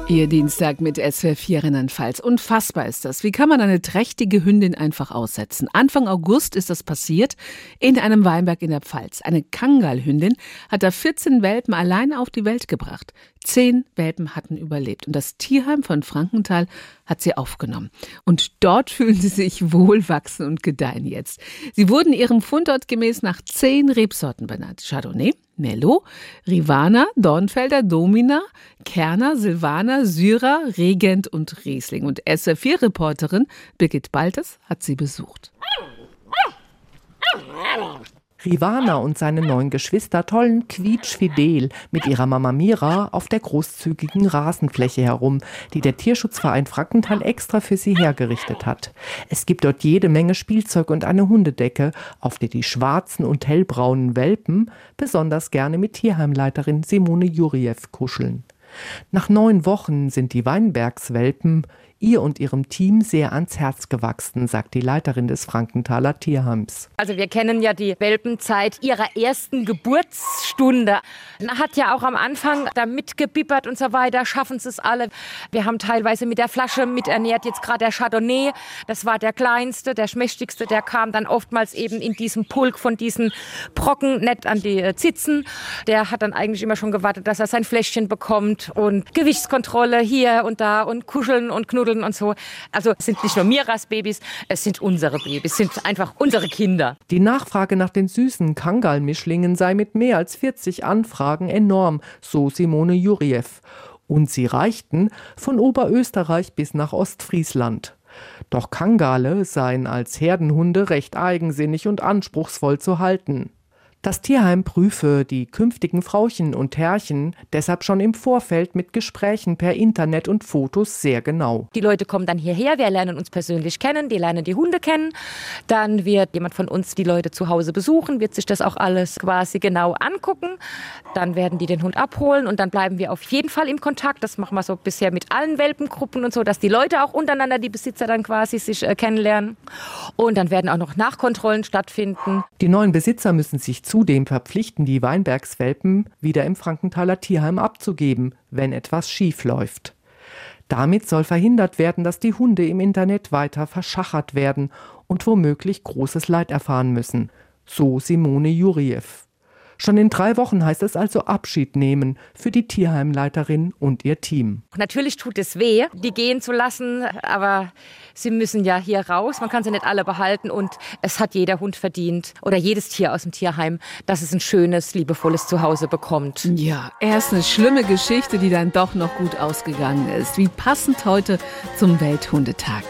Ihr Dienstag mit SWR4 Rheinland-Pfalz. Unfassbar ist das. Wie kann man eine trächtige Hündin einfach aussetzen? Anfang August ist das passiert in einem Weinberg in der Pfalz. Eine Kangal-Hündin hat da 14 Welpen allein auf die Welt gebracht. 10 Welpen hatten überlebt. Und das Tierheim von Frankenthal hat sie aufgenommen. Und dort fühlen sie sich wohl, wachsen und gedeihen jetzt. Sie wurden ihrem Fundort gemäß nach 10 Rebsorten benannt. Chardonnay, Merlot, Rivaner, Dornfelder, Domina, Kerner, Silvaner, Syrah, Regent und Riesling. Und SWR4-Reporterin Birgit Baltes hat sie besucht. Rivaner und seine 9 Geschwister tollen quietschfidel mit ihrer Mama Mira auf der großzügigen Rasenfläche herum, die der Tierschutzverein Frankenthal extra für sie hergerichtet hat. Es gibt dort jede Menge Spielzeug und eine Hundedecke, auf der die schwarzen und hellbraunen Welpen besonders gerne mit Tierheimleiterin Simone Juriew kuscheln. Nach 9 Wochen sind die Weinbergswelpen ihr und ihrem Team sehr ans Herz gewachsen, sagt die Leiterin des Frankenthaler Tierheims. Also wir kennen ja die Welpen seit ihrer ersten Geburtsstunde. Hat ja auch am Anfang da mitgebibbert und so weiter, schaffen sie es alle. Wir haben teilweise mit der Flasche miternährt, jetzt gerade der Chardonnay, das war der kleinste, der schmächtigste, der kam dann oftmals eben in diesem Pulk von diesen Brocken nicht an die Zitzen. Der hat dann eigentlich immer schon gewartet, dass er sein Fläschchen bekommt und Gewichtskontrolle hier und da und kuscheln und knuddeln und so. Also es sind nicht nur Miras Babys, es sind unsere Babys, es sind einfach unsere Kinder. Die Nachfrage nach den süßen Kangal-Mischlingen sei mit mehr als 40 Anfragen enorm, so Simone Juriew. Und sie reichten von Oberösterreich bis nach Ostfriesland. Doch Kangale seien als Herdenhunde recht eigensinnig und anspruchsvoll zu halten. Das Tierheim prüfe die künftigen Frauchen und Herrchen deshalb schon im Vorfeld mit Gesprächen per Internet und Fotos sehr genau. Die Leute kommen dann hierher, wir lernen uns persönlich kennen, die lernen die Hunde kennen. Dann wird jemand von uns die Leute zu Hause besuchen, wird sich das auch alles quasi genau angucken. Dann werden die den Hund abholen und dann bleiben wir auf jeden Fall im Kontakt. Das machen wir so bisher mit allen Welpengruppen und so, dass die Leute auch untereinander, die Besitzer dann quasi sich kennenlernen. Und dann werden auch noch Nachkontrollen stattfinden. Die neuen Besitzer müssen sich zudem verpflichten, die Weinbergswelpen wieder im Frankenthaler Tierheim abzugeben, wenn etwas schief läuft. Damit soll verhindert werden, dass die Hunde im Internet weiter verschachert werden und womöglich großes Leid erfahren müssen. So Simone Juriew. Schon in 3 Wochen heißt es also Abschied nehmen für die Tierheimleiterin und ihr Team. Natürlich tut es weh, die gehen zu lassen, aber sie müssen ja hier raus. Man kann sie nicht alle behalten und es hat jeder Hund verdient oder jedes Tier aus dem Tierheim, dass es ein schönes, liebevolles Zuhause bekommt. Ja, erst eine schlimme Geschichte, die dann doch noch gut ausgegangen ist. Wie passend heute zum Welthundetag.